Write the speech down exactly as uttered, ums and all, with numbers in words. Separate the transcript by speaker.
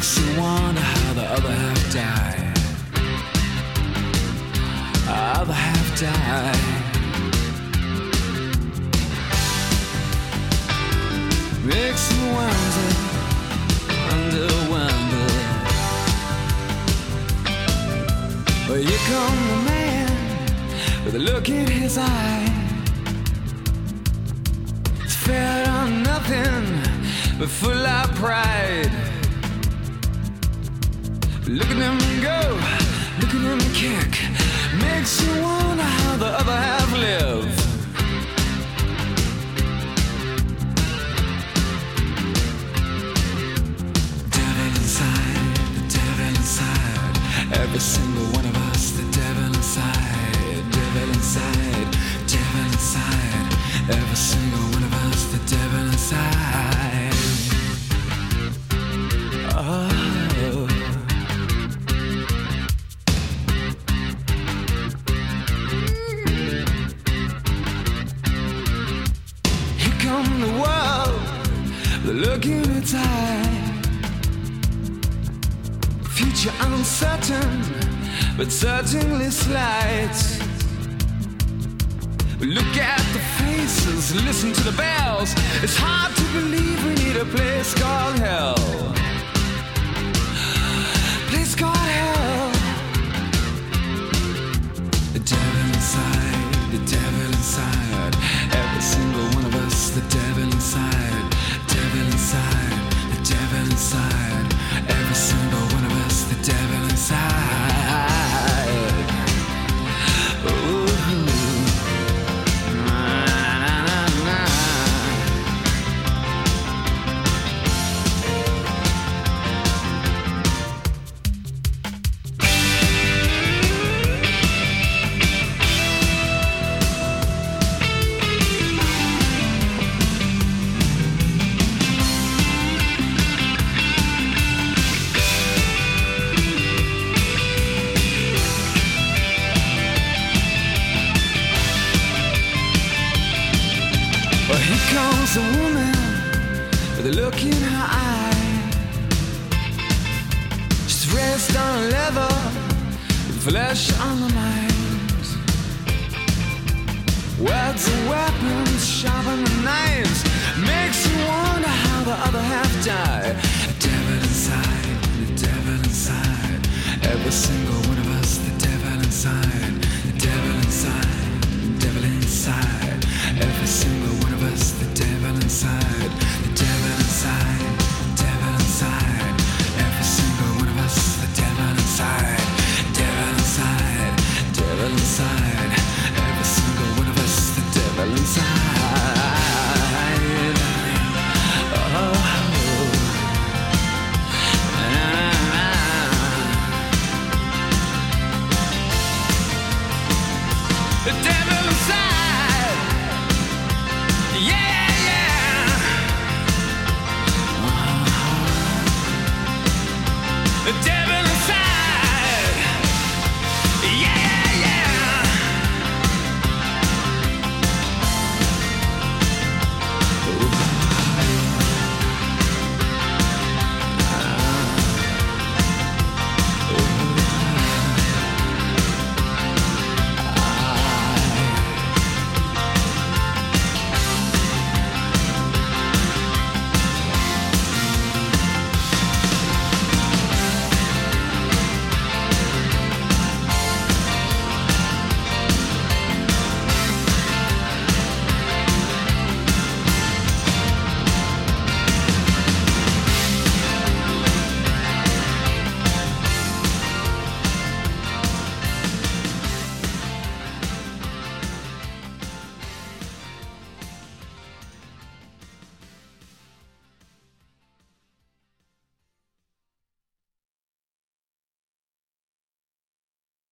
Speaker 1: makes you wonder how the other half died. Other half died. Makes you wonder, wonder, wonder. Well, here come the man with a look in his eye. It's fed on nothing but full of pride. Look at him go, look at him kick. Makes you wonder how the other half live. Devil inside, the devil inside. Every single one of us, the devil inside. Devil inside, devil inside. Every single one of us, the devil inside. Oh. The world, the look in its eye. Future uncertain, but certainly slight. Look at the faces, listen to the bells. It's hard to believe we need a place called hell. Place called hell. The devil inside, the devil inside. Every single one of us, the devil inside, devil inside, the devil inside. Every single one of us, the devil inside. Ooh. Na, na, na, na. Well, here comes a woman with a look in her eye. She's raised on leather, with flesh on her mind. Words are weapons, sharper than knives. Makes you wonder how the other half died. The devil inside, the devil inside. Every single one of us, the devil inside. The devil inside, the devil inside. Every single one of us, the devil inside, the devil inside, devil inside. Every single one of us, the devil inside, devil inside, devil inside. Every single one of us, the devil inside. Oh, na, na, na. The devil.